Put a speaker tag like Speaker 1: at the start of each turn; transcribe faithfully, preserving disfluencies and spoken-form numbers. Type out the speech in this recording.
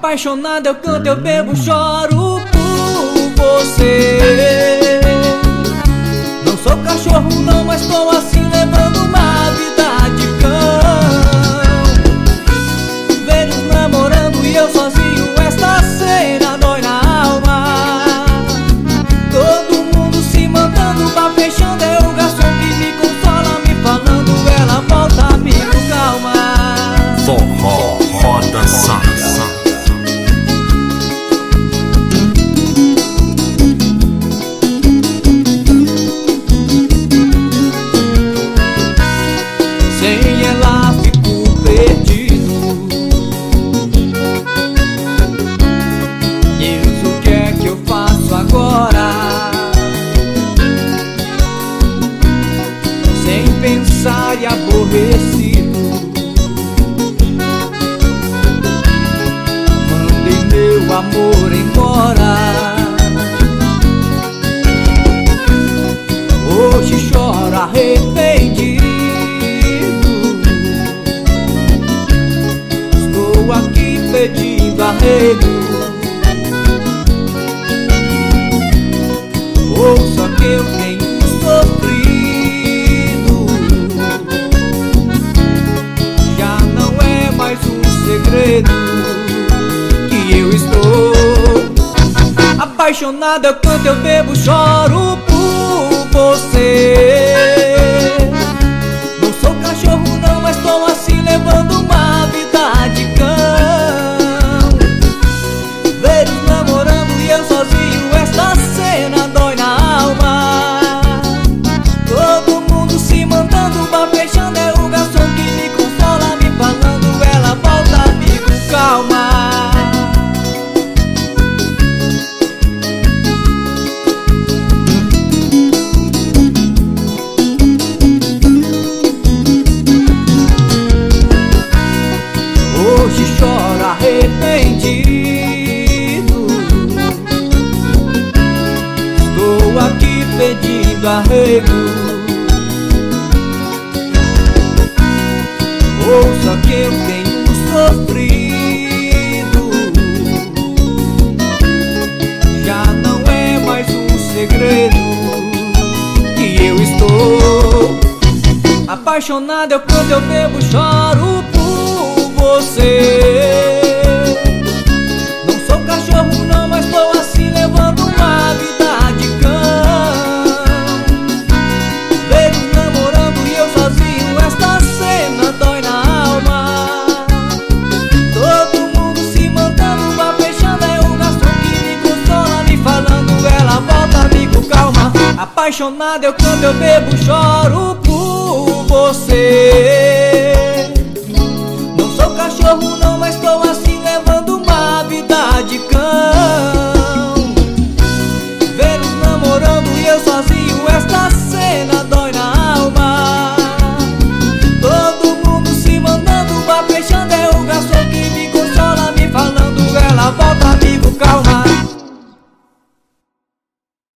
Speaker 1: Apaixonado eu canto, eu bebo, choro por você. Não sou cachorro não, mas tô assim levando uma vida de cão. Vejo namorando e eu sozinho, esta cena dói na alma. Todo mundo se mandando, vá fechando, é o garçom que me consola, me falando, ela volta, amigo, calma.
Speaker 2: Forró, roda, salsa.
Speaker 1: Sem ela fico perdido. Deus, o que é que eu faço agora? Sem pensar e aborrecido, mandei meu amor embora. Hoje choro arrependido. Estou aqui pedindo arrego. Ouça que eu tenho sofrido. Já não é mais um segredo que eu estou apaixonado. Eu canto, eu bebo, choro por você. Não sou cachorro não, mas tô assim levando uma vida de cão. Vejo namorando e eu sozinho, esta cena dói na alma. Todo mundo se mandando, vá fechando, é o garçom que me consola, me falando, ela volta, amigo, calma. Hoje choro arrependido. Estou aqui pedindo arrego. Ouça que eu tenho sofrido. Já não é mais um segredo que eu estou apaixonado. Eu canto, eu bebo, choro por você. Não sou cachorro não, mas tô assim levando uma vida de cão. Vejo namorando e eu sozinho, esta cena dói na alma. Todo mundo se mandando, vá fechando, é o garçom que me consola, me falando, ela volta, amigo, calma. Apaixonado eu canto, eu bebo, choro por você.